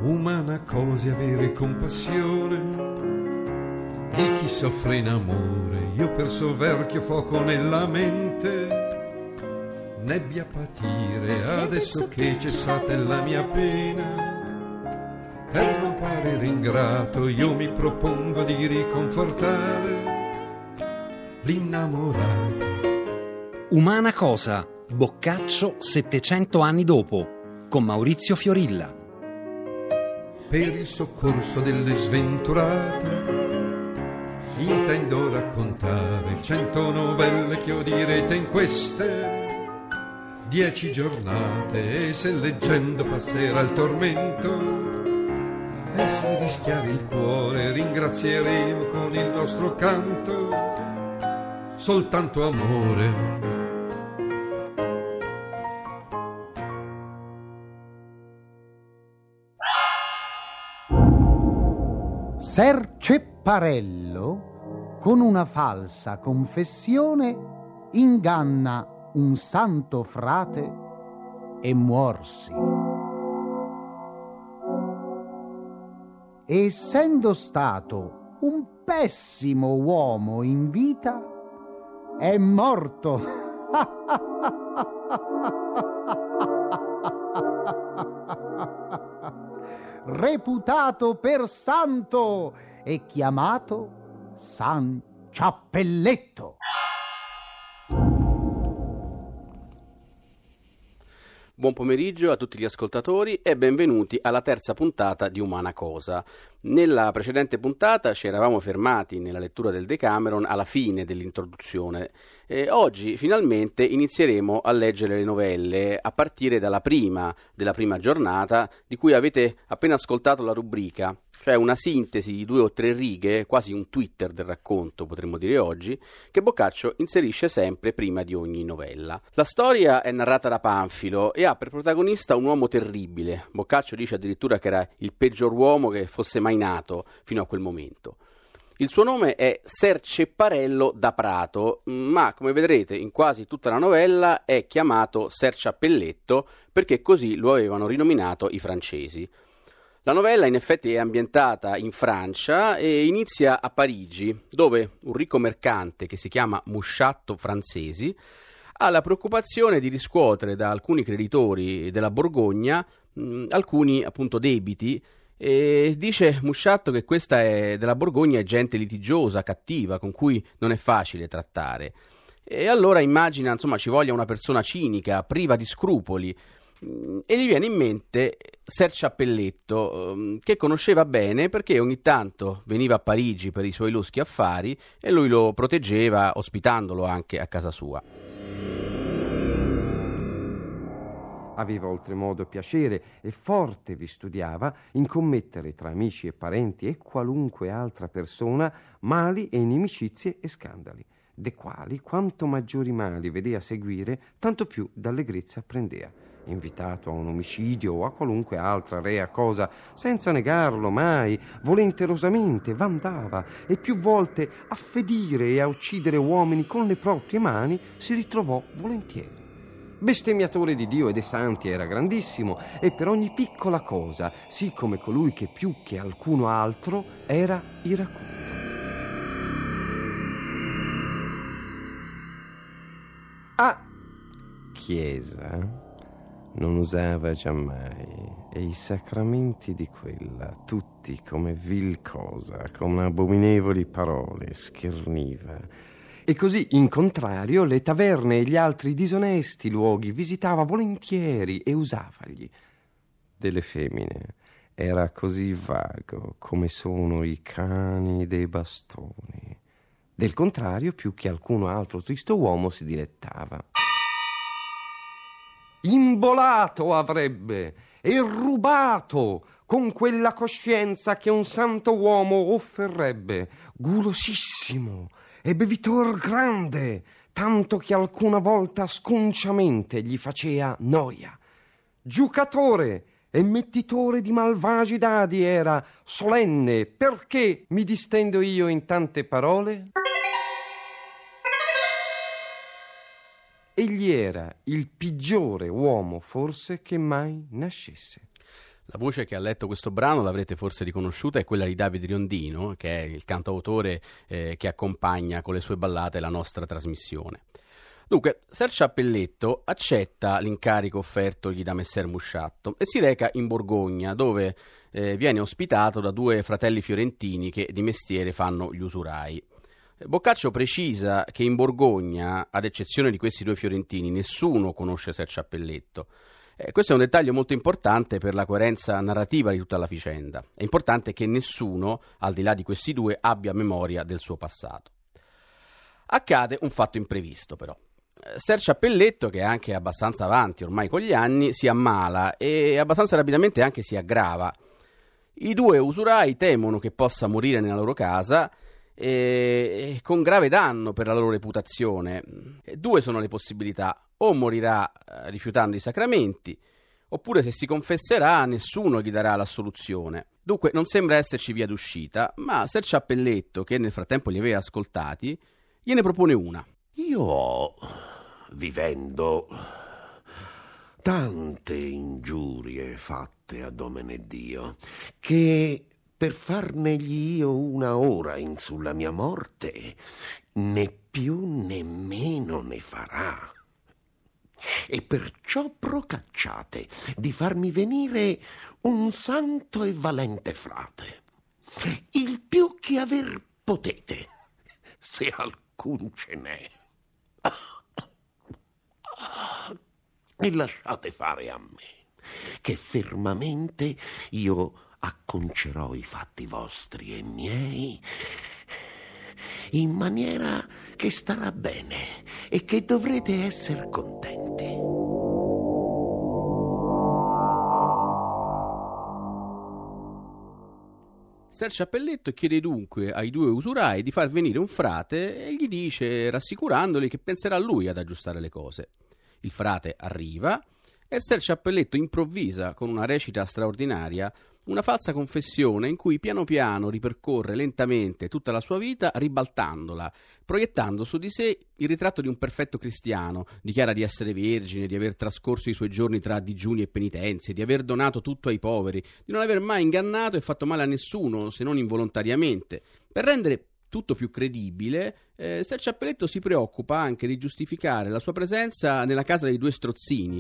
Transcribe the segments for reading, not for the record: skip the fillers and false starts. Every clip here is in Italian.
Umana cosa avere compassione di chi soffre in amore. Io perso verchio fuoco nella mente, nebbia patire adesso che cessate la mia pena. Per non parere ingrato io mi propongo di riconfortare l'innamorato. Umana cosa, Boccaccio 700 anni dopo, con Maurizio Fiorilla. Per il soccorso delle sventurate intendo raccontare 100 novelle che odirete in queste 10 giornate. E se leggendo passerà il tormento e se rischiare il cuore, ringrazieremo con il nostro canto soltanto amore. Ser Cepparello, con una falsa confessione, inganna un santo frate e muorsi. Essendo stato un pessimo uomo in vita, è morto. Reputato per santo e chiamato San Ciappelletto. Buon pomeriggio a tutti gli ascoltatori e benvenuti alla terza puntata di Umana Cosa. Nella precedente puntata ci eravamo fermati nella lettura del Decameron alla fine dell'introduzione e oggi finalmente inizieremo a leggere le novelle a partire della prima giornata, di cui avete appena ascoltato la rubrica, cioè una sintesi di 2 o 3 righe, quasi un Twitter del racconto potremmo dire oggi, che Boccaccio inserisce sempre prima di ogni novella. La storia è narrata da Panfilo e ha per protagonista un uomo terribile. Boccaccio dice addirittura che era il peggior uomo che fosse mai nato fino a quel momento. Il suo nome è Ser Cepparello da Prato, ma come vedrete in quasi tutta la novella è chiamato Ser Ciappelletto perché così lo avevano rinominato i francesi. La novella in effetti è ambientata in Francia e inizia a Parigi, dove un ricco mercante che si chiama Musciatto Francesi ha la preoccupazione di riscuotere da alcuni creditori della Borgogna alcuni appunto debiti. E dice Musciatto che questa della Borgogna è gente litigiosa, cattiva, con cui non è facile trattare. E allora immagina, insomma, ci voglia una persona cinica, priva di scrupoli, e gli viene in mente Ser Ciappelletto, che conosceva bene perché ogni tanto veniva a Parigi per i suoi loschi affari e lui lo proteggeva ospitandolo anche a casa sua. Aveva oltremodo piacere e forte vi studiava in commettere tra amici e parenti e qualunque altra persona mali e inimicizie e scandali, de quali quanto maggiori mali vedea seguire, tanto più d'allegrezza prendea. Invitato a un omicidio o a qualunque altra rea cosa, senza negarlo mai, volenterosamente vandava e più volte a fedire e a uccidere uomini con le proprie mani si ritrovò volentieri. Bestemmiatore di Dio e dei santi era grandissimo e per ogni piccola cosa, sì come colui che più che alcuno altro era iracundo. A chiesa non usava giammai e i sacramenti di quella tutti come vil cosa, con abominevoli parole scherniva. E così, in contrario, le taverne e gli altri disonesti luoghi visitava volentieri e usavagli. Delle femmine era così vago come sono i cani dei bastoni. Del contrario, più che alcuno altro tristo uomo si dilettava. Imbolato avrebbe e rubato con quella coscienza che un santo uomo offerrebbe, gulosissimo e bevitor grande, tanto che alcuna volta sconciamente gli facea noia. Giucatore e mettitore di malvagi dadi era, solenne, perché mi distendo io in tante parole? Egli era il peggiore uomo forse che mai nascesse. La voce che ha letto questo brano l'avrete forse riconosciuta, è quella di Davide Riondino, che è il cantautore che accompagna con le sue ballate la nostra trasmissione. Dunque, Ser Ciappelletto accetta l'incarico offertogli da Messer Musciatto e si reca in Borgogna, dove viene ospitato da 2 fratelli fiorentini che di mestiere fanno gli usurai. Boccaccio precisa che in Borgogna, ad eccezione di questi 2 fiorentini, nessuno conosce Ser Ciappelletto. Questo è un dettaglio molto importante per la coerenza narrativa di tutta la vicenda. È importante che nessuno, al di là di questi 2, abbia memoria del suo passato. Accade un fatto imprevisto, però. Ser Ciappelletto, che è anche abbastanza avanti ormai con gli anni, si ammala e abbastanza rapidamente anche si aggrava. I 2 usurai temono che possa morire nella loro casa e con grave danno per la loro reputazione. 2 sono le possibilità: o morirà rifiutando i sacramenti, oppure se si confesserà nessuno gli darà l'assoluzione. Dunque non sembra esserci via d'uscita, ma Ser Ciappelletto, che nel frattempo li aveva ascoltati, gliene propone una. Io ho, vivendo, tante ingiurie fatte a Domeneddio, che per farnegli io una ora in sulla mia morte, né più né meno ne farà. E perciò procacciate di farmi venire un santo e valente frate, il più che aver potete, se alcun ce n'è. E lasciate fare a me, che fermamente io acconcerò i fatti vostri e miei in maniera che starà bene e che dovrete essere contenti. Ser Ciappelletto chiede dunque ai 2 usurai di far venire un frate e gli dice, rassicurandoli, che penserà lui ad aggiustare le cose. Il frate arriva e Ser Ciappelletto improvvisa, con una recita straordinaria, una falsa confessione in cui piano piano ripercorre lentamente tutta la sua vita, ribaltandola, proiettando su di sé il ritratto di un perfetto cristiano. Dichiara di essere vergine, di aver trascorso i suoi giorni tra digiuni e penitenze, di aver donato tutto ai poveri, di non aver mai ingannato e fatto male a nessuno, se non involontariamente. Per rendere tutto più credibile, Ser Ciappelletto si preoccupa anche di giustificare la sua presenza nella casa dei 2 strozzini.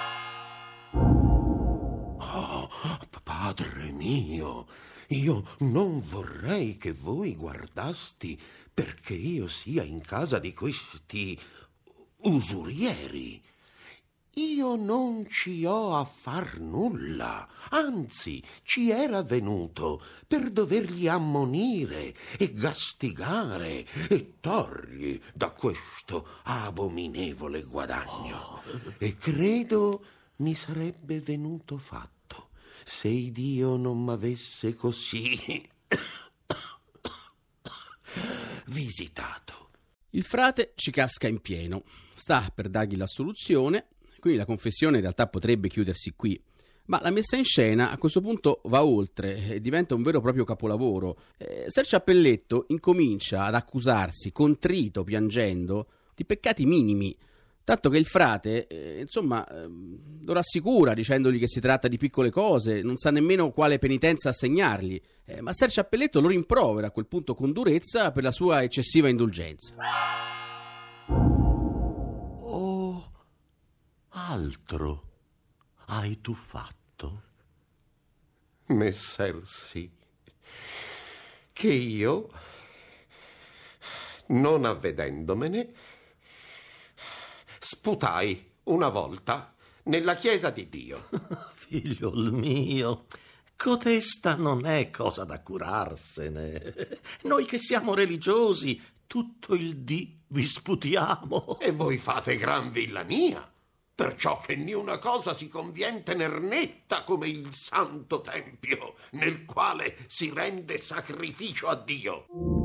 Oh, padre mio, io non vorrei che voi guardasti perché io sia in casa di questi usurieri. Io non ci ho a far nulla, anzi ci era venuto per dovergli ammonire e gastigare e torgli da questo abominevole guadagno. E credo mi sarebbe venuto fatto se Dio non m'avesse così visitato. Il frate ci casca in pieno, sta per dargli l'assoluzione, quindi la confessione in realtà potrebbe chiudersi qui, ma la messa in scena a questo punto va oltre e diventa un vero e proprio capolavoro. Ser Ciappelletto incomincia ad accusarsi, contrito, piangendo, di peccati minimi, tanto che il frate, lo rassicura dicendogli che si tratta di piccole cose, non sa nemmeno quale penitenza assegnargli, ma Ser Ciappelletto lo rimprovera a quel punto con durezza per la sua eccessiva indulgenza. Oh, altro hai tu fatto? Messer sì, che io, non avvedendomene, sputai una volta nella chiesa di Dio. Figliol mio, cotesta non è cosa da curarsene. Noi che siamo religiosi, tutto il dì vi sputiamo. E voi fate gran villania, perciò che niuna cosa si convien tener netta come il santo tempio nel quale si rende sacrificio a Dio.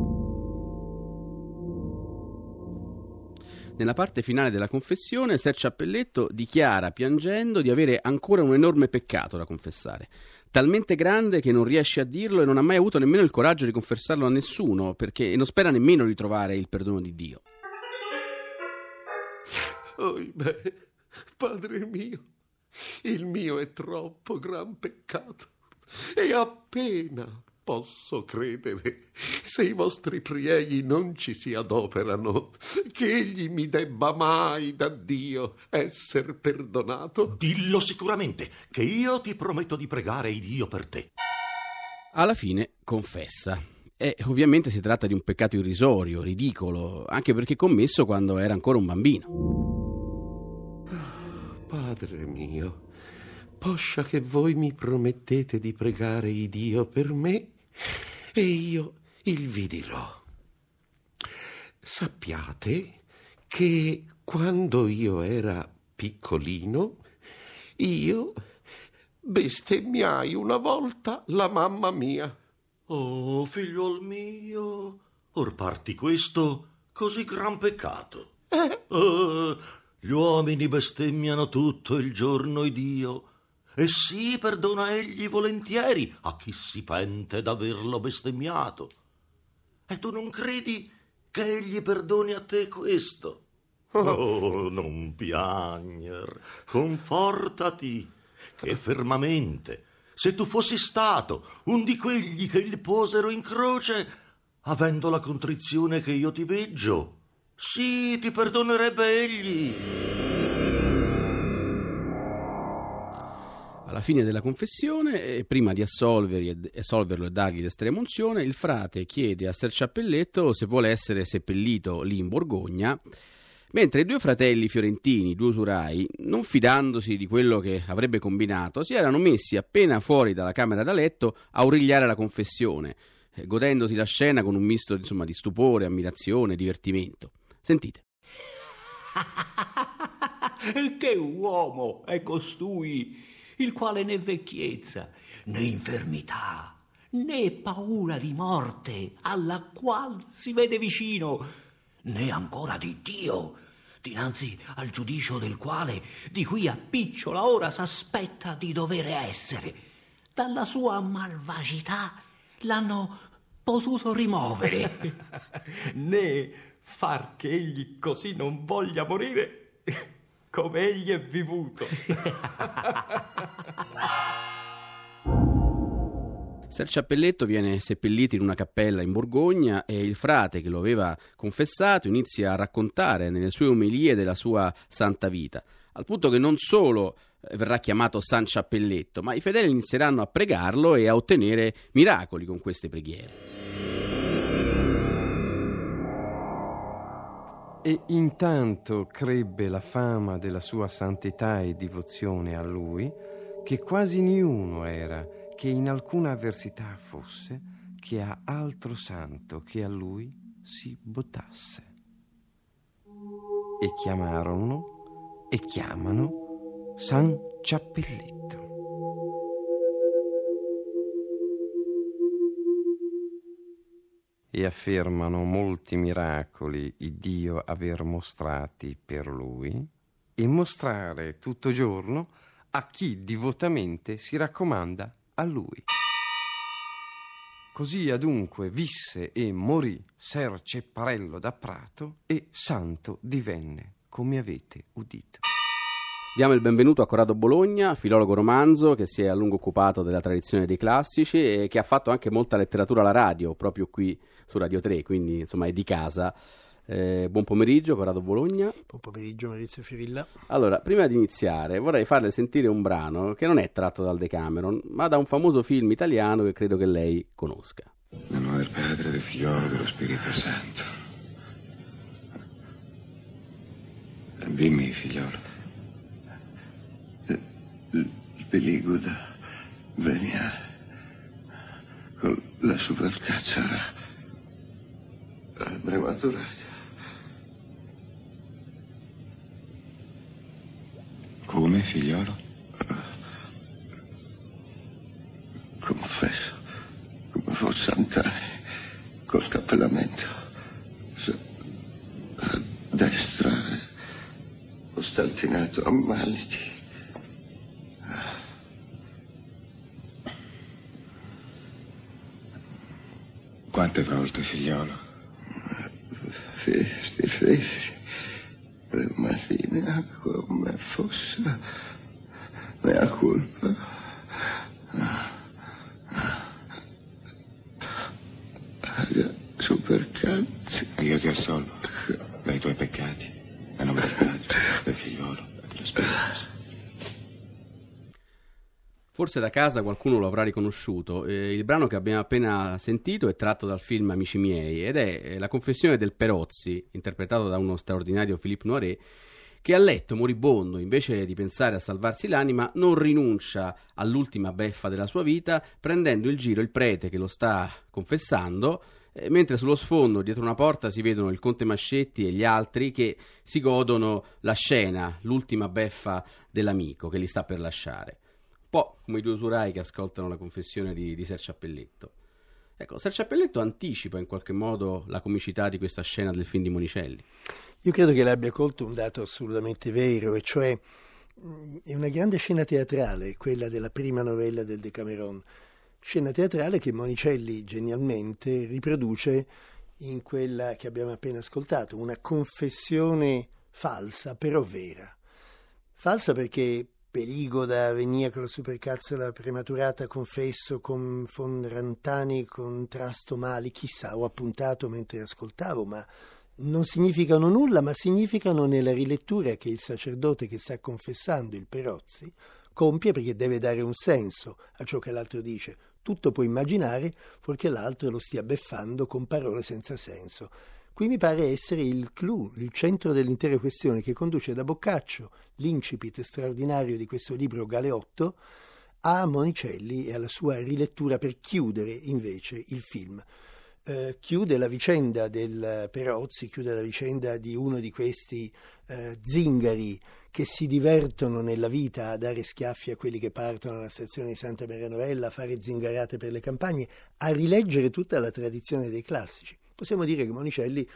Nella parte finale della confessione, Ser Ciappelletto dichiara, piangendo, di avere ancora un enorme peccato da confessare, talmente grande che non riesce a dirlo e non ha mai avuto nemmeno il coraggio di confessarlo a nessuno, perché non spera nemmeno di trovare il perdono di Dio. Oh, beh, padre mio, Il mio è troppo gran peccato e appena posso credere, se i vostri prieghi non ci si adoperano, che egli mi debba mai da Dio esser perdonato. Dillo sicuramente, che io ti prometto di pregare il Dio per te. Alla fine confessa. E ovviamente si tratta di un peccato irrisorio, ridicolo, anche perché commesso quando era ancora un bambino. Padre mio, poscia che voi mi promettete di pregare il Dio per me, e io il vi dirò. Sappiate che quando io era piccolino, io bestemmiai una volta la mamma mia. Oh, figliuol mio, or parti questo così gran peccato. Gli uomini bestemmiano tutto il giorno il Dio, e sì perdona egli volentieri a chi si pente d'averlo bestemmiato. E tu non credi che egli perdoni a te questo? Oh, non piagner, confortati, che fermamente, se tu fossi stato un di quelli che il posero in croce, avendo la contrizione che io ti veggio, sì, ti perdonerebbe egli. Alla fine della confessione, prima di assolverlo e dargli l'estrema unzione, il frate chiede a Ser Ciappelletto se vuole essere seppellito lì in Borgogna, mentre i due fratelli fiorentini, due usurai, non fidandosi di quello che avrebbe combinato, si erano messi appena fuori dalla camera da letto a origliare la confessione, godendosi la scena con un misto di stupore, ammirazione, divertimento. Sentite. Che uomo è costui, il quale né vecchiezza, né infermità, né paura di morte alla qual si vede vicino, né ancora di Dio, dinanzi al giudicio del quale di qui a picciola ora s'aspetta di dovere essere. Dalla sua malvagità l'hanno potuto rimovere. Né far che egli così non voglia morire come egli è vivuto. Ser Ciappelletto viene seppellito in una cappella in Borgogna e il frate che lo aveva confessato inizia a raccontare nelle sue omelie della sua santa vita, al punto che non solo verrà chiamato San Ciappelletto, ma i fedeli inizieranno a pregarlo e a ottenere miracoli con queste preghiere. E intanto crebbe la fama della sua santità e divozione a lui, che quasi niuno era che in alcuna avversità fosse, che a altro santo che a lui si botasse. E chiamarono e chiamano San Ciappelletto. E affermano molti miracoli il Dio aver mostrati per lui, e mostrare tutto giorno a chi divotamente si raccomanda a lui. Così adunque visse e morì Ser Cepparello da Prato, e santo divenne, come avete udito. Diamo il benvenuto a Corrado Bologna, filologo romanzo che si è a lungo occupato della tradizione dei classici e che ha fatto anche molta letteratura alla radio, proprio qui su Radio 3, quindi insomma è di casa. Buon pomeriggio Corrado Bologna. Buon pomeriggio Maurizio Fiorilla. Allora, prima di iniziare vorrei farle sentire un brano che non è tratto dal Decameron, ma da un famoso film italiano che credo che lei conosca. Nel nome del Padre, del Figlio e dello Spirito Santo. Dimmi, figliolo. Il peliguda venia con la supercazzara prematurata. Come, figliolo? Confesso, come fosse andare col scappellamento. A destra, ostantinato a maniti. Quante volte, figliolo? Festi, per mattina come fosse mea colpa. Super cazzi. E io ti assolvo dai tuoi peccati, a nome del Padre, del Figliolo e dello Spirito Santo. Forse da casa qualcuno lo avrà riconosciuto. Il brano che abbiamo appena sentito è tratto dal film Amici miei ed è la confessione del Perozzi, interpretato da uno straordinario Philippe Noiret, che a letto moribondo, invece di pensare a salvarsi l'anima, non rinuncia all'ultima beffa della sua vita, prendendo in giro il prete che lo sta confessando, mentre sullo sfondo, dietro una porta, si vedono il conte Mascetti e gli altri che si godono la scena, l'ultima beffa dell'amico che li sta per lasciare. Un po' come i due usurai che ascoltano la confessione di Ser Ciappelletto. Ecco, Ser Ciappelletto anticipa in qualche modo la comicità di questa scena del film di Monicelli. Io credo che l'abbia colto un dato assolutamente vero, e cioè è una grande scena teatrale, quella della prima novella del Decameron. Scena teatrale che Monicelli genialmente riproduce in quella che abbiamo appena ascoltato, una confessione falsa però vera. Falsa perché Peligoda venia con la supercazzola prematurata, confesso, con Fonrantani, contrasto mali, chissà, ho appuntato mentre ascoltavo, ma non significano nulla, ma significano nella rilettura che il sacerdote che sta confessando, il Perozzi, compie, perché deve dare un senso a ciò che l'altro dice. Tutto può immaginare, fuorché l'altro lo stia beffando con parole senza senso. Qui mi pare essere il clou, il centro dell'intera questione, che conduce da Boccaccio, l'incipit straordinario di questo libro Galeotto, a Monicelli e alla sua rilettura per chiudere invece il film. Chiude la vicenda del Perozzi, chiude la vicenda di uno di questi zingari che si divertono nella vita a dare schiaffi a quelli che partono alla stazione di Santa Maria Novella, a fare zingarate per le campagne, a rileggere tutta la tradizione dei classici. Possiamo dire che Monicelli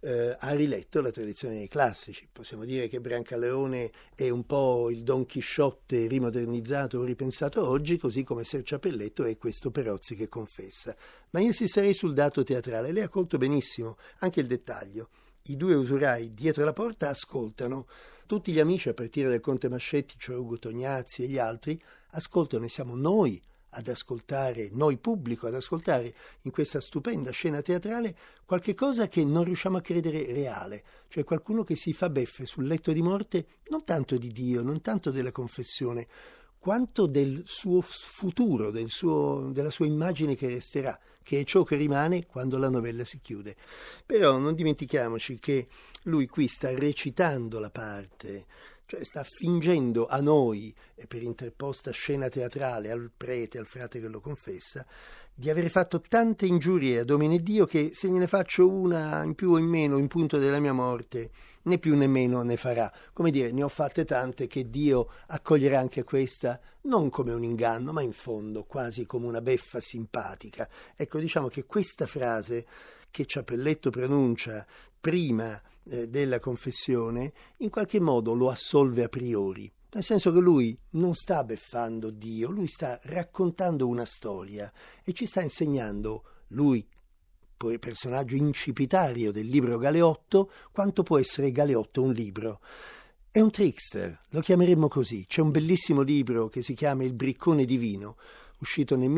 ha riletto la tradizione dei classici, possiamo dire che Brancaleone è un po' il Don Chisciotte rimodernizzato o ripensato oggi, così come Ser Ciappelletto è questo Perozzi che confessa. Ma io insisterei sul dato teatrale, lei ha colto benissimo anche il dettaglio. I due usurai dietro la porta ascoltano, tutti gli amici a partire dal conte Mascetti, cioè Ugo Tognazzi e gli altri, ascoltano, e siamo noi ad ascoltare, noi pubblico ad ascoltare in questa stupenda scena teatrale qualche cosa che non riusciamo a credere reale, cioè qualcuno che si fa beffe sul letto di morte non tanto di Dio, non tanto della confessione, quanto del suo futuro, della sua immagine che resterà, che è ciò che rimane quando la novella si chiude. Però non dimentichiamoci che lui qui sta recitando la parte, cioè sta fingendo a noi, e per interposta scena teatrale al prete, al frate che lo confessa, di aver fatto tante ingiurie a Domine Dio che se gliene faccio una in più o in meno in punto della mia morte, né più né meno ne farà. Come dire, ne ho fatte tante che Dio accoglierà anche questa, non come un inganno, ma in fondo quasi come una beffa simpatica. Ecco, diciamo che questa frase che Ciappelletto pronuncia prima della confessione in qualche modo lo assolve a priori, nel senso che lui non sta beffando Dio, lui sta raccontando una storia e ci sta insegnando, lui poi personaggio incipitario del libro Galeotto, quanto può essere Galeotto un libro. È un trickster, lo chiameremmo così. C'è un bellissimo libro che si chiama Il Briccone Divino, uscito nel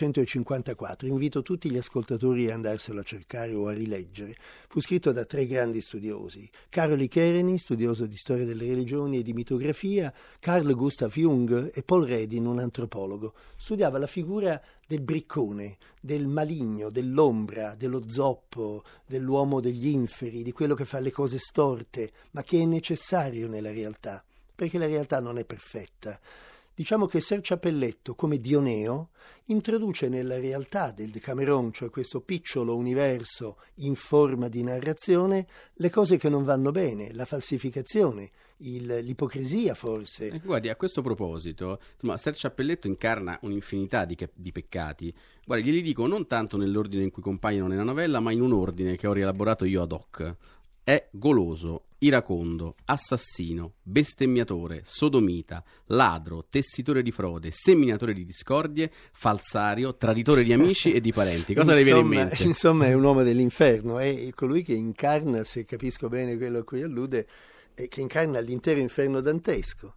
1954, invito tutti gli ascoltatori a andarselo a cercare o a rileggere. Fu scritto da tre grandi studiosi: Karoli Kereny, studioso di storia delle religioni e di mitografia, Carl Gustav Jung e Paul Redin, un antropologo. Studiava la figura del briccone, del maligno, dell'ombra, dello zoppo, dell'uomo degli inferi, di quello che fa le cose storte, ma che è necessario nella realtà, perché la realtà non è perfetta. Diciamo che Ser Ciappelletto, come Dioneo, introduce nella realtà del Decameron, cioè questo piccolo universo in forma di narrazione, le cose che non vanno bene, la falsificazione, l'ipocrisia forse. Guardi, a questo proposito, insomma, Ser Ciappelletto incarna un'infinità di peccati. Guardi, glieli dico non tanto nell'ordine in cui compaiono nella novella, ma in un ordine che ho rielaborato io ad hoc. È goloso, iracondo, assassino, bestemmiatore, sodomita, ladro, tessitore di frode, seminatore di discordie, falsario, traditore di amici e di parenti. Cosa le viene in mente? Insomma, è un uomo dell'inferno, è colui che incarna, se capisco bene quello a cui allude, che incarna l'intero inferno dantesco.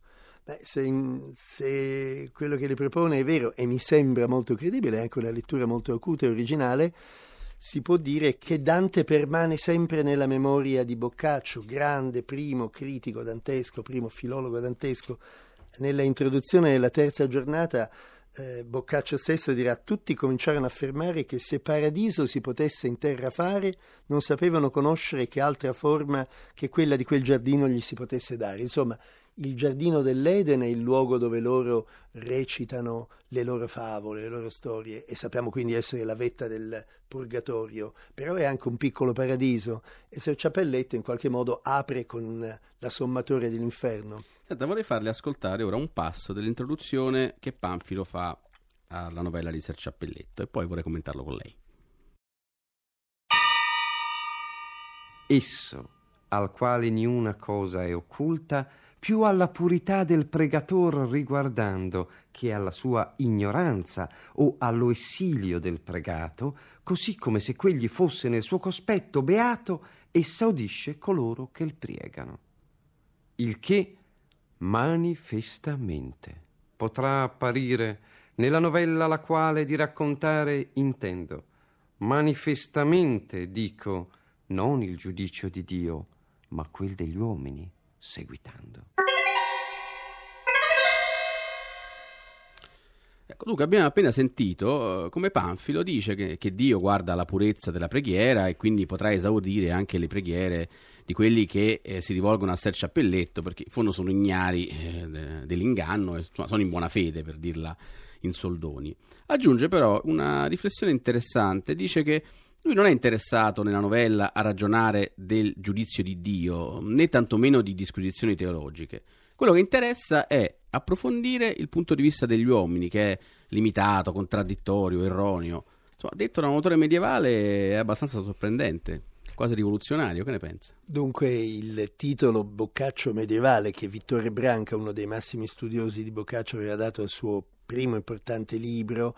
Se quello che le propone è vero e mi sembra molto credibile, è anche una lettura molto acuta e originale, si può dire che Dante permane sempre nella memoria di Boccaccio, grande primo critico dantesco, primo filologo dantesco. Nella introduzione della terza giornata Boccaccio stesso dirà: tutti cominciarono a affermare che se paradiso si potesse in terra fare, non sapevano conoscere che altra forma che quella di quel giardino gli si potesse dare. Insomma, il giardino dell'Eden è il luogo dove loro recitano le loro favole, le loro storie, e sappiamo quindi essere la vetta del purgatorio, però è anche un piccolo paradiso, e Ser Ciappelletto in qualche modo apre con la sommatoria dell'inferno. Senta, vorrei farle ascoltare ora un passo dell'introduzione che Panfilo fa alla novella di Ser Ciappelletto, e poi vorrei commentarlo con lei. Esso, al quale niuna cosa è occulta, più alla purità del pregator riguardando che alla sua ignoranza o allo essilio del pregato, così come se quegli fosse nel suo cospetto beato, essa udisce coloro che il priegano. Il che manifestamente potrà apparire nella novella la quale di raccontare intendo. Manifestamente dico, non il giudicio di Dio, ma quel degli uomini, seguitando. Ecco, Luca, abbiamo appena sentito come Panfilo dice che Dio guarda la purezza della preghiera e quindi potrà esaudire anche le preghiere di quelli che si rivolgono a Ser Ciappelletto, perché in fondo sono ignari dell'inganno e sono in buona fede, per dirla in soldoni. Aggiunge però una riflessione interessante, dice che lui non è interessato nella novella a ragionare del giudizio di Dio, né tantomeno di disquisizioni teologiche. Quello che interessa è approfondire il punto di vista degli uomini, che è limitato, contraddittorio, erroneo. Insomma, detto da un autore medievale è abbastanza sorprendente, quasi rivoluzionario. Che ne pensa? Dunque il titolo Boccaccio medievale, che Vittore Branca, uno dei massimi studiosi di Boccaccio, aveva dato al suo primo importante libro,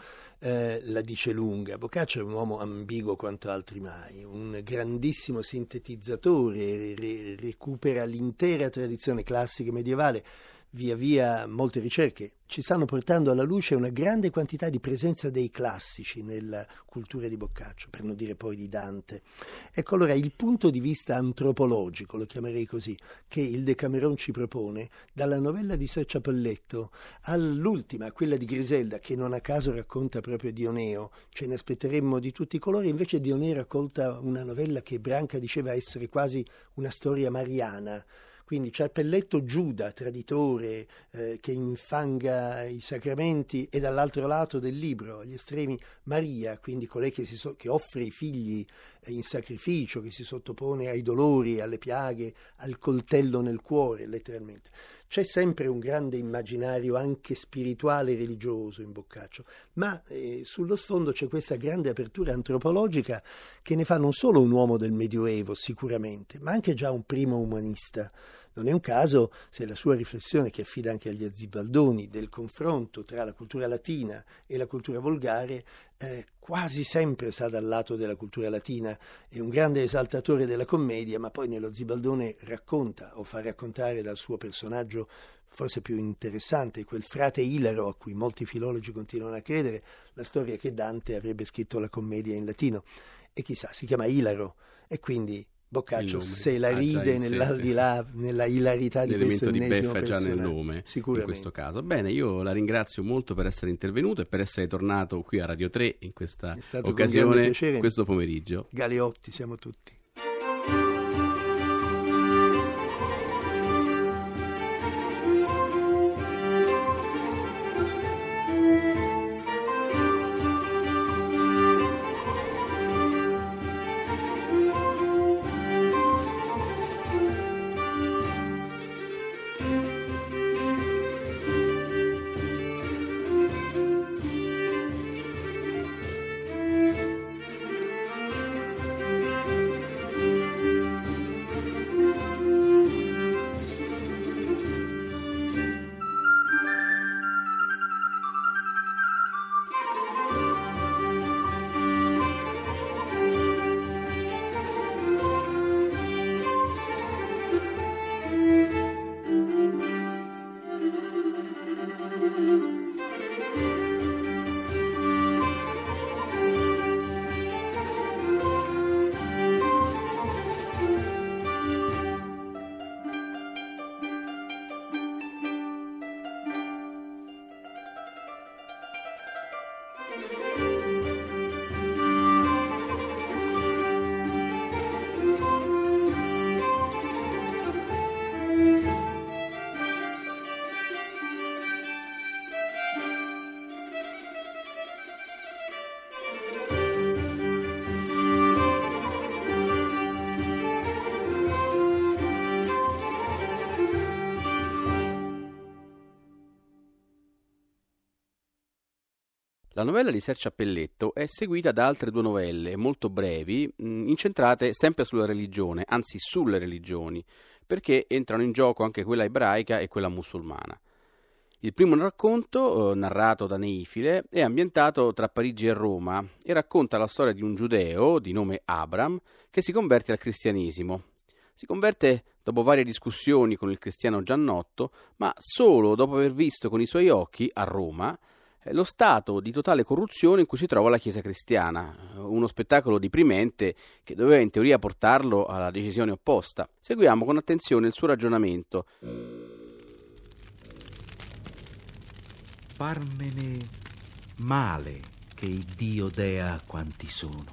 la dice lunga. Boccaccio è un uomo ambiguo quanto altri mai, un grandissimo sintetizzatore, recupera l'intera tradizione classica medievale. Via via molte ricerche ci stanno portando alla luce una grande quantità di presenza dei classici nella cultura di Boccaccio, per non dire poi di Dante. Ecco, allora il punto di vista antropologico, lo chiamerei così, che il Decameron ci propone, dalla novella di Ser Ciappelletto all'ultima, quella di Griselda, che non a caso racconta proprio Dioneo, ce ne aspetteremmo di tutti i colori. Invece Dioneo racconta una novella che Branca diceva essere quasi una storia mariana. Quindi Ciappelletto, Giuda, traditore, che infanga i sacramenti, e dall'altro lato del libro, agli estremi, Maria, quindi colei che offre i figli in sacrificio, che si sottopone ai dolori, alle piaghe, al coltello nel cuore, letteralmente. C'è sempre un grande immaginario anche spirituale e religioso in Boccaccio, ma sullo sfondo c'è questa grande apertura antropologica che ne fa non solo un uomo del Medioevo sicuramente, ma anche già un primo umanista. Non è un caso se la sua riflessione, che affida anche agli Azzibaldoni, del confronto tra la cultura latina e la cultura volgare, quasi sempre sta dal lato della cultura latina. È un grande esaltatore della commedia, ma poi nello Zibaldone racconta, o fa raccontare dal suo personaggio forse più interessante, quel frate Ilaro a cui molti filologi continuano a credere, la storia che Dante avrebbe scritto la commedia in latino. E chissà, si chiama Ilaro, e quindi Boccaccio se la ride nell'aldilà, nella ilarità di questo ennesimo personaggio. L'elemento di beffa già nel nome, in questo caso. Bene, io la ringrazio molto per essere intervenuto e per essere tornato qui a Radio 3 in questa occasione, questo pomeriggio. Galeotti siamo tutti. La novella di Ser Ciappelletto è seguita da altre 2 novelle molto brevi, incentrate sempre sulla religione, anzi sulle religioni, perché entrano in gioco anche quella ebraica e quella musulmana. Il primo racconto, narrato da Neifile, è ambientato tra Parigi e Roma e racconta la storia di un giudeo di nome Abram che si converte al cristianesimo. Si converte dopo varie discussioni con il cristiano Giannotto, ma solo dopo aver visto con i suoi occhi, a Roma, lo stato di totale corruzione in cui si trova la Chiesa cristiana, uno spettacolo diprimente che doveva in teoria portarlo alla decisione opposta. Seguiamo con attenzione il suo ragionamento. Farmene male che Iddio dea quanti sono.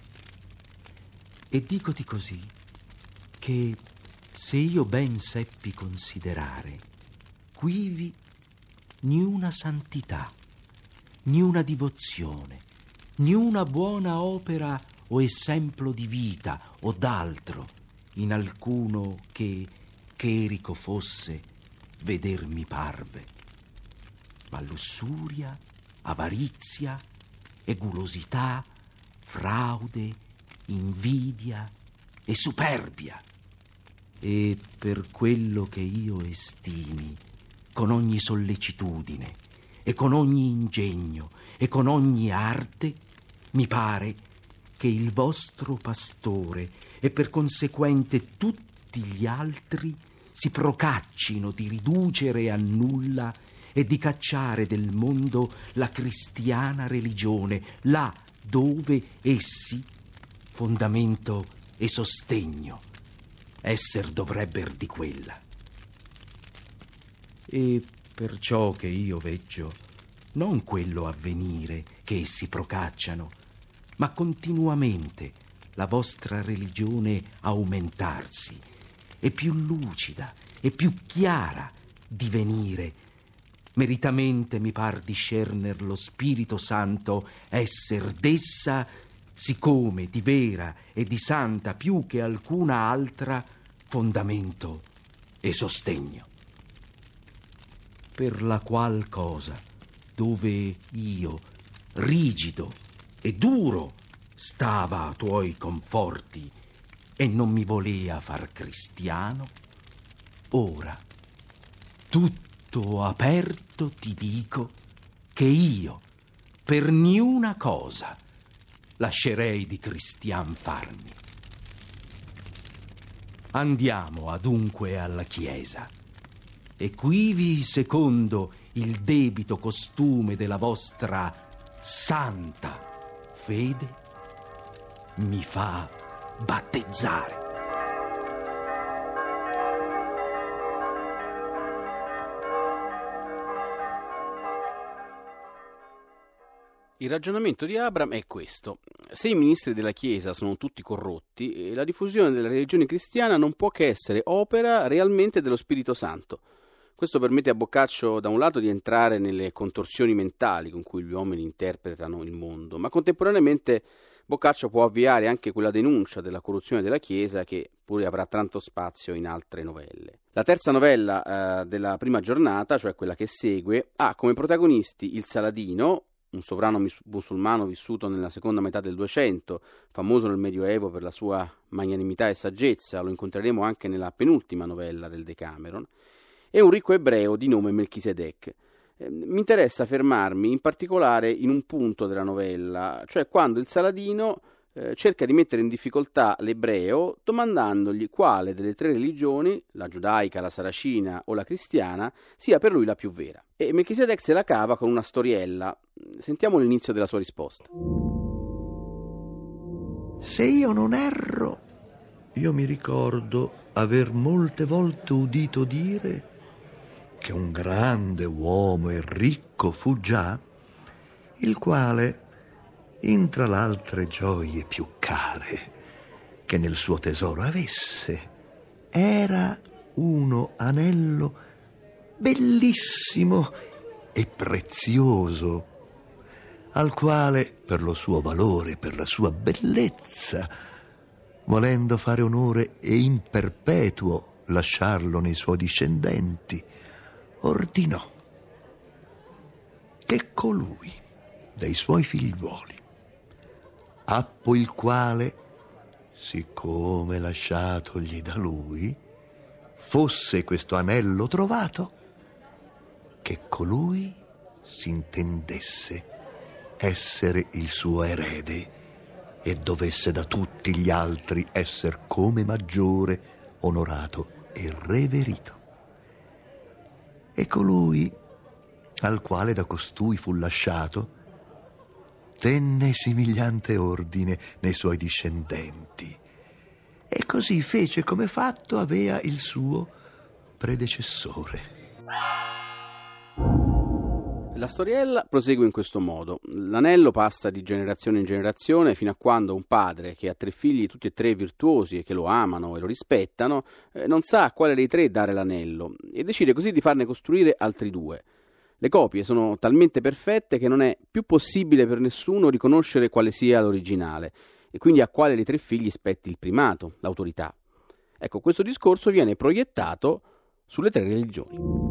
E dicoti così, che se io ben seppi considerare, quivi niuna santità, niuna divozione, niuna buona opera o esempio di vita o d'altro in alcuno che cherico fosse veder mi parve, ma lussuria, avarizia, egulosità, fraude, invidia e superbia. E per quello che io estimi con ogni sollecitudine e con ogni ingegno e con ogni arte, mi pare che il vostro pastore e per conseguente tutti gli altri si procaccino di riducere a nulla e di cacciare del mondo la cristiana religione, là dove essi, fondamento e sostegno, esser dovrebber di quella. E perciò che io veggio non quello avvenire che essi procacciano, ma continuamente la vostra religione aumentarsi e più lucida e più chiara divenire. Meritamente mi par discerner lo Spirito Santo esser d'essa, siccome di vera e di santa più che alcuna altra fondamento e sostegno. Per la qual cosa, dove io, rigido e duro, stava a tuoi conforti e non mi volea far cristiano, ora, tutto aperto ti dico che io, per niuna cosa, lascerei di cristian farmi. Andiamo adunque alla chiesa, e quivi secondo il debito costume della vostra santa fede mi fa battezzare. Il ragionamento di Abram è questo: se i ministri della Chiesa sono tutti corrotti, la diffusione della religione cristiana non può che essere opera realmente dello Spirito Santo. Questo permette a Boccaccio da un lato di entrare nelle contorsioni mentali con cui gli uomini interpretano il mondo, ma contemporaneamente Boccaccio può avviare anche quella denuncia della corruzione della Chiesa che pure avrà tanto spazio in altre novelle. La terza novella della prima giornata, cioè quella che segue, ha come protagonisti il Saladino, un sovrano musulmano vissuto nella seconda metà del 200, famoso nel Medioevo per la sua magnanimità e saggezza, lo incontreremo anche nella penultima novella del Decameron, e un ricco ebreo di nome Melchisedec. Mi interessa fermarmi in particolare in un punto della novella, cioè quando il Saladino cerca di mettere in difficoltà l'ebreo domandandogli quale delle 3 religioni, la giudaica, la saracina o la cristiana, sia per lui la più vera. E Melchisedec se la cava con una storiella. Sentiamo l'inizio della sua risposta. Se io non erro, io mi ricordo aver molte volte udito dire che un grande uomo e ricco fu già, il quale, intra l'altre gioie più care che nel suo tesoro avesse, era uno anello bellissimo e prezioso, al quale, per lo suo valore, per la sua bellezza, volendo fare onore e in perpetuo lasciarlo nei suoi discendenti, ordinò che colui dei suoi figliuoli, appo il quale, siccome lasciatogli da lui, fosse questo anello trovato, che colui s'intendesse essere il suo erede e dovesse da tutti gli altri esser come maggiore, onorato e reverito. E colui, al quale da costui fu lasciato, tenne simigliante ordine nei suoi discendenti, e così fece come fatto avea il suo predecessore. La storiella prosegue in questo modo. L'anello passa di generazione in generazione fino a quando un padre che ha 3 figli, tutti e 3 virtuosi e che lo amano e lo rispettano, non sa a quale dei 3 dare l'anello e decide così di farne costruire altri 2. Le copie sono talmente perfette che non è più possibile per nessuno riconoscere quale sia l'originale e quindi a quale dei 3 figli spetti il primato, l'autorità. Ecco, questo discorso viene proiettato sulle 3 religioni.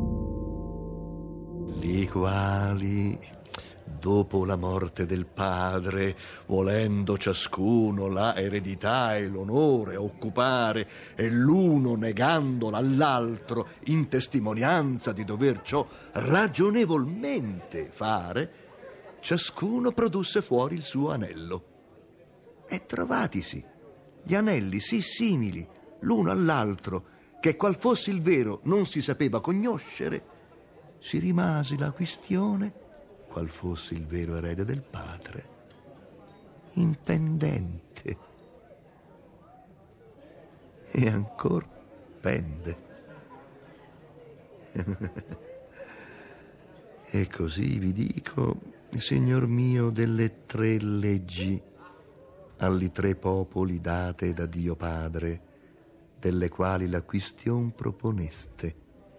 I quali, dopo la morte del padre, volendo ciascuno la eredità e l'onore occupare, e l'uno negandola all'altro in testimonianza di dover ciò ragionevolmente fare, ciascuno produsse fuori il suo anello. E trovatisi gli anelli sì simili l'uno all'altro, che qual fosse il vero non si sapeva cognoscere, si rimase la quistione qual fosse il vero erede del padre, impendente, e ancor pende. E così vi dico, signor mio, delle 3 leggi alli 3 popoli date da Dio Padre, delle quali la quistion proponeste.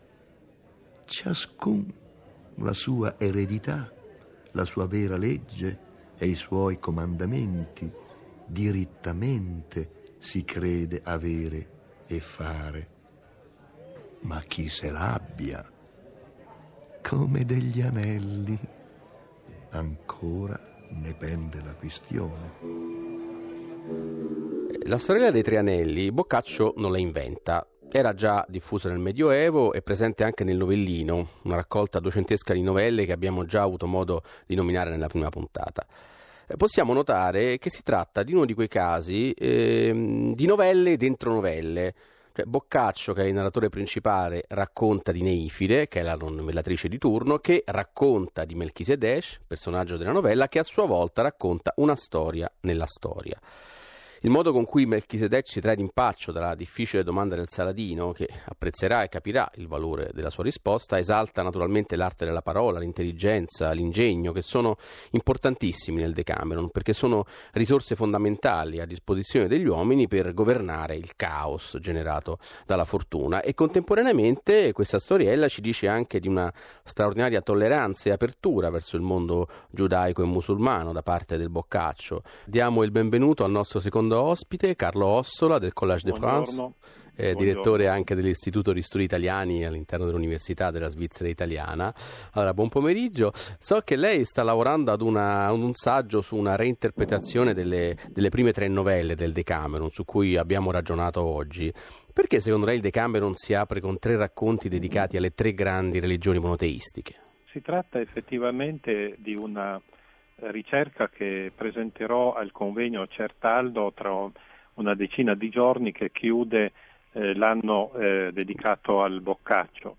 Ciascun la sua eredità, la sua vera legge e i suoi comandamenti dirittamente si crede avere e fare. Ma chi se l'abbia, come degli anelli, ancora ne pende la questione. La storiella dei 3 anelli Boccaccio non la inventa. Era già diffusa nel Medioevo e presente anche nel Novellino, una raccolta 200esca di novelle che abbiamo già avuto modo di nominare nella prima puntata. Possiamo notare che si tratta di uno di quei casi di novelle dentro novelle. Cioè, Boccaccio, che è il narratore principale, racconta di Neifide, che è la novellatrice di turno, che racconta di Melchisedec, personaggio della novella, che a sua volta racconta una storia nella storia. Il modo con cui Melchisedec si trae d'impaccio dalla difficile domanda del Saladino, che apprezzerà e capirà il valore della sua risposta, esalta naturalmente l'arte della parola, l'intelligenza, l'ingegno, che sono importantissimi nel Decameron, perché sono risorse fondamentali a disposizione degli uomini per governare il caos generato dalla fortuna. E contemporaneamente questa storiella ci dice anche di una straordinaria tolleranza e apertura verso il mondo giudaico e musulmano da parte del Boccaccio. Diamo il benvenuto al nostro secondo ospite, Carlo Ossola del Collège de France, direttore anche dell'Istituto di Studi Italiani all'interno dell'Università della Svizzera Italiana. Allora, buon pomeriggio. So che lei sta lavorando ad un saggio su una reinterpretazione delle prime 3 novelle del Decameron, su cui abbiamo ragionato oggi. Perché secondo lei il Decameron si apre con 3 racconti dedicati alle 3 grandi religioni monoteistiche? Si tratta effettivamente di una ricerca che presenterò al convegno Certaldo tra una decina di giorni, che chiude l'anno dedicato al Boccaccio,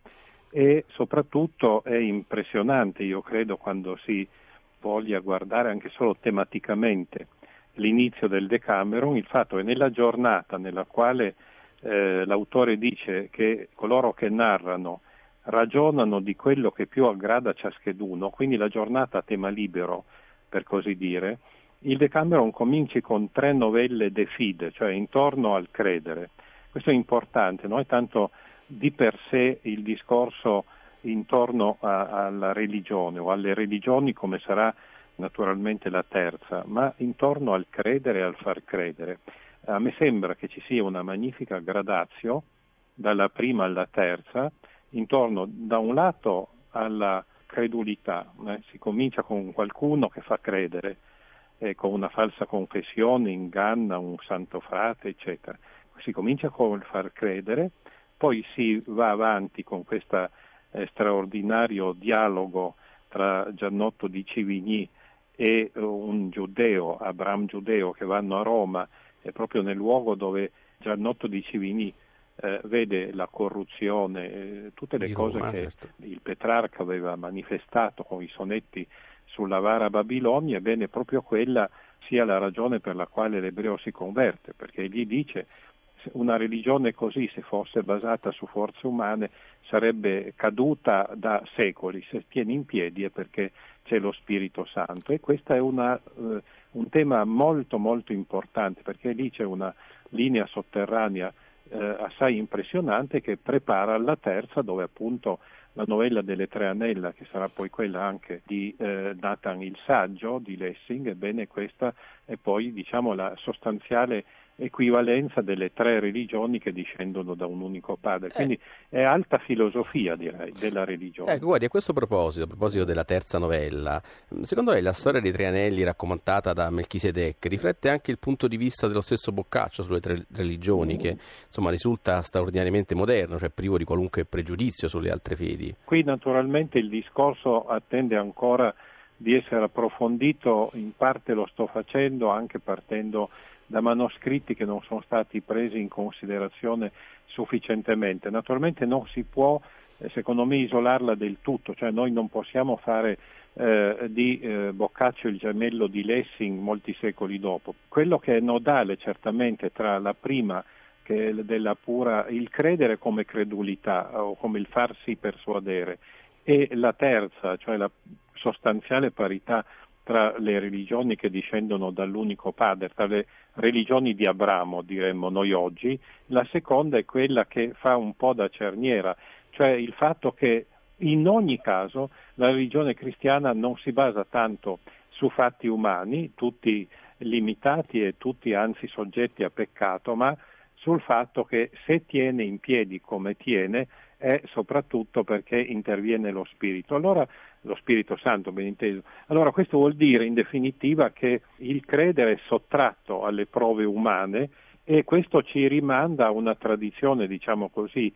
e soprattutto è impressionante, io credo, quando si voglia guardare anche solo tematicamente l'inizio del Decameron, il fatto che nella giornata nella quale l'autore dice che coloro che narrano ragionano di quello che più aggrada a ciascheduno, quindi la giornata a tema libero, per così dire, il Decameron cominci con 3 novelle de fide, cioè intorno al credere. Questo è importante, non è tanto di per sé il discorso intorno alla religione o alle religioni, come sarà naturalmente la terza, ma intorno al credere e al far credere. A me sembra che ci sia una magnifica gradazio dalla prima alla terza, intorno da un lato alla credulità. Si comincia con qualcuno che fa credere, con una falsa confessione, inganna un santo frate, eccetera. Si comincia col far credere, poi si va avanti con questo straordinario dialogo tra Giannotto di Civigny e un giudeo, Abraham Giudeo, che vanno a Roma, e proprio nel luogo dove Giannotto di Civigny vede la corruzione, tutte le cose Roma, che certo. il Petrarca aveva manifestato con i sonetti sulla Vara Babilonia. Ebbene, proprio quella sia la ragione per la quale l'ebreo si converte, perché gli dice: una religione così, se fosse basata su forze umane, sarebbe caduta da secoli. Se tiene in piedi è perché c'è lo Spirito Santo, e questo è un tema molto molto importante, perché lì c'è una linea sotterranea assai impressionante che prepara alla terza, dove appunto la novella delle Tre Anella, che sarà poi quella anche di Nathan il Saggio di Lessing. Ebbene, questa è poi, diciamo, la sostanziale equivalenza delle tre religioni che discendono da un unico padre. Quindi è alta filosofia, direi, della religione. Ecco, guardi, a proposito della terza novella, secondo lei la storia dei Tre Anelli raccontata da Melchisedec riflette anche il punto di vista dello stesso Boccaccio sulle tre religioni, che insomma risulta straordinariamente moderno, cioè privo di qualunque pregiudizio sulle altre fedi? Qui naturalmente il discorso attende ancora di essere approfondito, in parte lo sto facendo anche partendo da manoscritti che non sono stati presi in considerazione sufficientemente. Naturalmente non si può, secondo me, isolarla del tutto, cioè noi non possiamo fare di Boccaccio il gemello di Lessing molti secoli dopo. Quello che è nodale certamente tra la prima, che è della pura il credere come credulità o come il farsi persuadere, e la terza, cioè la sostanziale parità tra le religioni che discendono dall'unico padre, tra le religioni di Abramo, diremmo noi oggi. La seconda è quella che fa un po' da cerniera, cioè il fatto che in ogni caso la religione cristiana non si basa tanto su fatti umani, tutti limitati e tutti anzi soggetti a peccato, ma sul fatto che se tiene in piedi come tiene è soprattutto perché interviene lo Spirito. Allora, lo Spirito Santo, ben inteso. Allora questo vuol dire in definitiva che il credere è sottratto alle prove umane, e questo ci rimanda a una tradizione, diciamo così,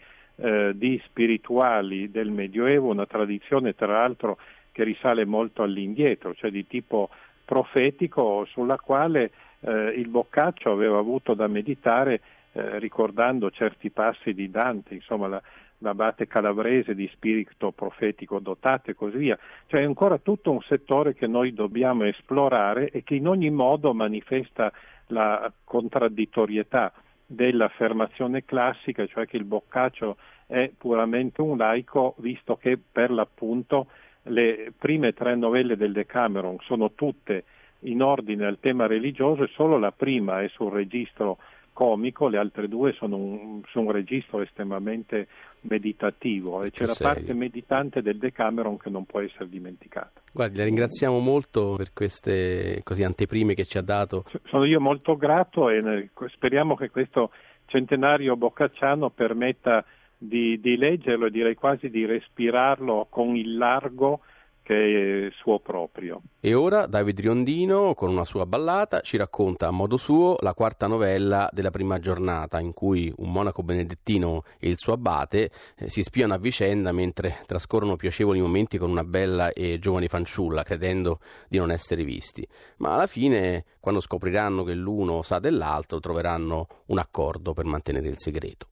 di spirituali del Medioevo, una tradizione tra l'altro che risale molto all'indietro, cioè di tipo profetico, sulla quale il Boccaccio aveva avuto da meditare ricordando certi passi di Dante, insomma l'abate calabrese di spirito profetico dotato e così via. Cioè è ancora tutto un settore che noi dobbiamo esplorare e che in ogni modo manifesta la contraddittorietà dell'affermazione classica, cioè che il Boccaccio è puramente un laico, visto che per l'appunto le prime tre novelle del Decameron sono tutte in ordine al tema religioso e solo la prima è sul registro comico, le altre due sono su un registro estremamente meditativo, e c'è la parte meditante del Decameron che non può essere dimenticata. Guardi, la ringraziamo molto per queste così anteprime che ci ha dato. Sono io molto grato e speriamo che questo centenario boccacciano permetta di leggerlo e direi quasi di respirarlo con il largo che è suo proprio. E ora David Riondino, con una sua ballata, ci racconta a modo suo la quarta novella della prima giornata, in cui un monaco benedettino e il suo abate si spiano a vicenda mentre trascorrono piacevoli momenti con una bella e giovane fanciulla, credendo di non essere visti. Ma alla fine, quando scopriranno che l'uno sa dell'altro, troveranno un accordo per mantenere il segreto.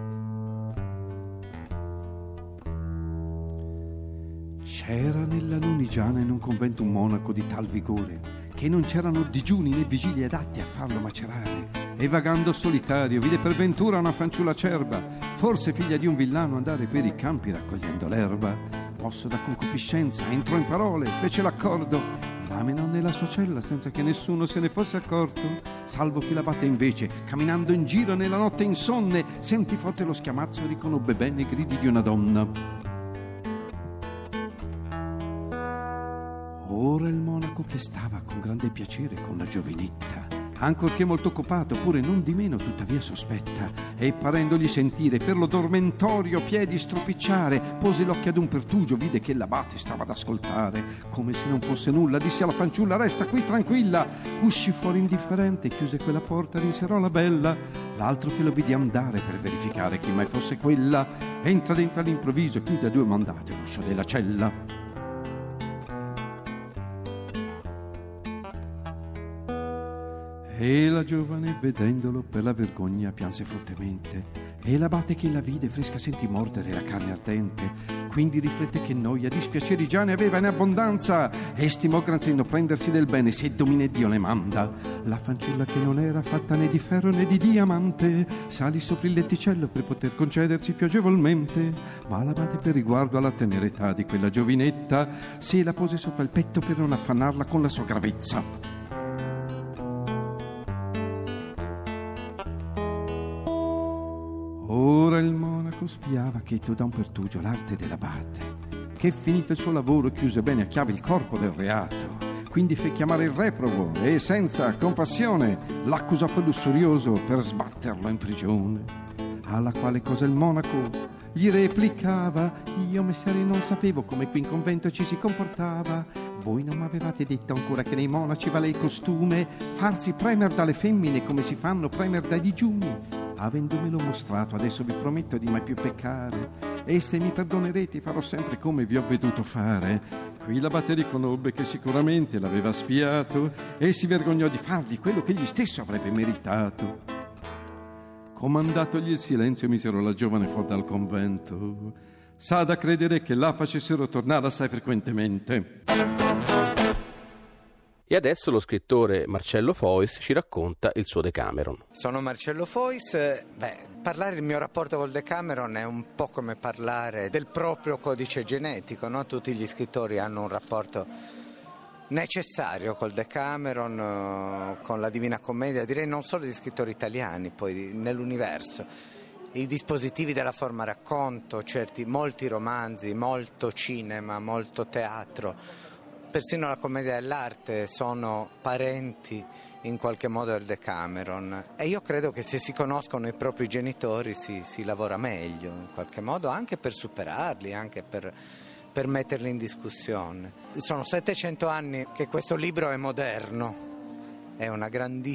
C'era nella Lunigiana in un convento un monaco di tal vigore che non c'erano digiuni né vigili adatti a farlo macerare, e vagando solitario vide per ventura una fanciulla acerba, forse figlia di un villano, andare per i campi raccogliendo l'erba. Mosso da concupiscenza entrò in parole, fece l'accordo, la menò nella sua cella senza che nessuno se ne fosse accorto, salvo chi l'abate invece, camminando in giro nella notte insonne, sentì forte lo schiamazzo e riconobbe bene i gridi di una donna. Ora il monaco che stava con grande piacere con la giovinetta ancorché molto occupato, pure non di meno tuttavia sospetta, e parendogli sentire per lo dormentorio piedi stropicciare, pose l'occhio ad un pertugio, vide che l'abate stava ad ascoltare. Come se non fosse nulla, disse alla fanciulla: resta qui tranquilla. Uscì fuori indifferente, chiuse quella porta, rinserrò la bella. L'altro che lo vide andare per verificare chi mai fosse quella, entra dentro all'improvviso, chiude a due mandate l'uscio della cella. E la giovane, vedendolo, per la vergogna pianse fortemente, e l'abate che la vide fresca sentì mordere la carne ardente. Quindi riflette che noia, dispiaceri già ne aveva in abbondanza, e stimò gran senno prendersi del bene se domine Dio le manda. La fanciulla che non era fatta né di ferro né di diamante salì sopra il letticello per poter concedersi più agevolmente, ma l'abate, per riguardo alla tenera età di quella giovinetta, se la pose sopra il petto per non affannarla con la sua gravezza. Ora il monaco spiava cheto da un pertugio l'arte dell'abate, che finito il suo lavoro chiuse bene a chiave il corpo del reato. Quindi fe chiamare il reprobo e senza compassione l'accusò per lussurioso per sbatterlo in prigione. Alla quale cosa il monaco gli replicava: io messere non sapevo come qui in convento ci si comportava. Voi non m'avevate detto ancora che nei monaci vale il costume farsi premer dalle femmine come si fanno premer dai digiuni. Avendomelo mostrato, adesso vi prometto di mai più peccare, e se mi perdonerete farò sempre come vi ho veduto fare. Qui l'abate riconobbe che sicuramente l'aveva spiato e si vergognò di fargli quello che egli stesso avrebbe meritato. Comandatogli il silenzio, misero la giovane fuori dal convento. S'ha da credere che là facessero tornare assai frequentemente. E adesso lo scrittore Marcello Fois ci racconta il suo Decameron. Sono Marcello Fois. Parlare del mio rapporto col Decameron è un po' come parlare del proprio codice genetico, no? Tutti gli scrittori hanno un rapporto necessario col Decameron, con la Divina Commedia, direi non solo gli scrittori italiani, poi nell'universo. I dispositivi della forma racconto, molti romanzi, molto cinema, molto teatro, persino la commedia dell'arte sono parenti in qualche modo del Decameron, e io credo che se si conoscono i propri genitori si lavora meglio in qualche modo, anche per superarli, anche per metterli in discussione. Sono 700 anni che questo libro è moderno, è un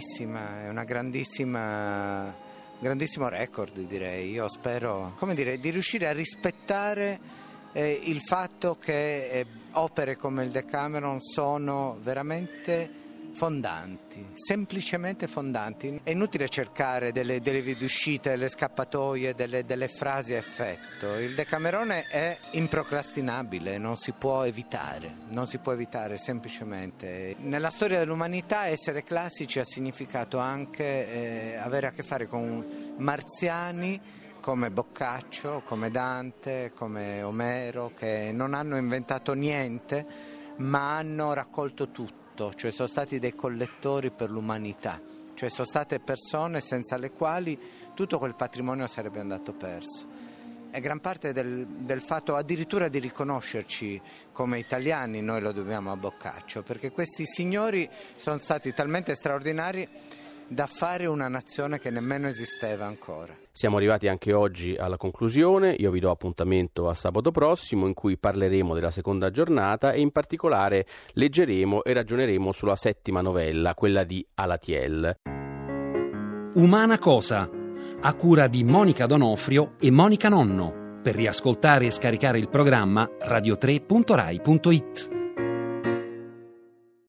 grandissimo record, direi. Io spero, di riuscire a rispettare il fatto che opere come il Decameron sono veramente fondanti, semplicemente fondanti. È inutile cercare delle vie d'uscita, delle scappatoie, delle frasi a effetto. Il Decameron è improcrastinabile, non si può evitare semplicemente. Nella storia dell'umanità essere classici ha significato anche avere a che fare con marziani come Boccaccio, come Dante, come Omero, che non hanno inventato niente, ma hanno raccolto tutto, cioè sono stati dei collettori per l'umanità, cioè sono state persone senza le quali tutto quel patrimonio sarebbe andato perso. E gran parte del fatto addirittura di riconoscerci come italiani noi lo dobbiamo a Boccaccio, perché questi signori sono stati talmente straordinari da fare una nazione che nemmeno esisteva ancora. Siamo arrivati anche oggi alla conclusione. Io vi do appuntamento a sabato prossimo, in cui parleremo della seconda giornata e in particolare leggeremo e ragioneremo sulla 7ª novella, quella di Alatiel. Umana Cosa, a cura di Monica Donofrio e Monica Nonno. Per riascoltare e scaricare il programma radio3.rai.it.